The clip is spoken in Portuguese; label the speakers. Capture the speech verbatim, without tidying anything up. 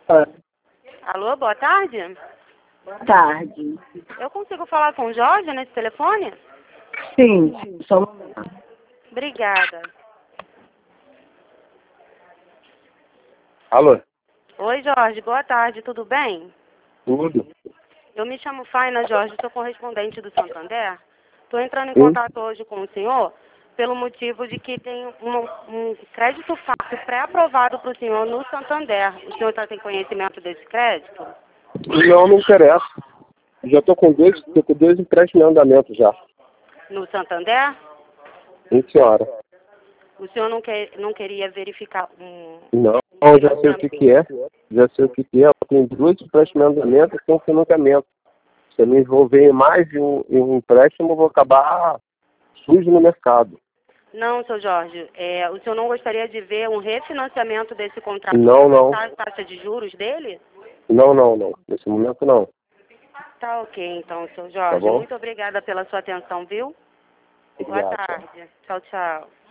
Speaker 1: Ah,
Speaker 2: Alô, boa tarde.
Speaker 1: boa tarde.
Speaker 2: Eu consigo falar com o Jorge nesse telefone?
Speaker 1: Sim, só um momento.
Speaker 2: Obrigada.
Speaker 3: Alô?
Speaker 2: Oi, Jorge, boa tarde, tudo bem?
Speaker 3: Tudo?
Speaker 2: Eu me chamo Faina Jorge, sou correspondente do Santander. Estou entrando em
Speaker 3: Sim.
Speaker 2: contato hoje com o senhor pelo motivo de que tem um, um crédito fácil pré-aprovado para o senhor no Santander. O senhor está tem conhecimento desse crédito?
Speaker 3: Não me interessa. Já estou com dois, tô com dois empréstimos em andamento já.
Speaker 2: No Santander?
Speaker 3: Sim, senhora.
Speaker 2: O senhor não, quer, não queria verificar um...
Speaker 3: Não, eu já sei o que, que é. Já sei o que, que é. Eu tenho dois empréstimos em andamento e um financiamento. Se eu me envolver em mais de um, em um empréstimo, eu vou acabar sujo no mercado.
Speaker 2: Não, seu Jorge, é, o senhor não gostaria de ver um refinanciamento desse contrato?
Speaker 3: Não, não.
Speaker 2: A taxa de juros dele?
Speaker 3: Não, não, não. Nesse momento, não.
Speaker 2: Tá ok, então, seu
Speaker 3: Tá
Speaker 2: Jorge.
Speaker 3: bom?
Speaker 2: Muito obrigada pela sua atenção, viu? Boa
Speaker 3: Obrigado.
Speaker 2: tarde. Tchau, tchau.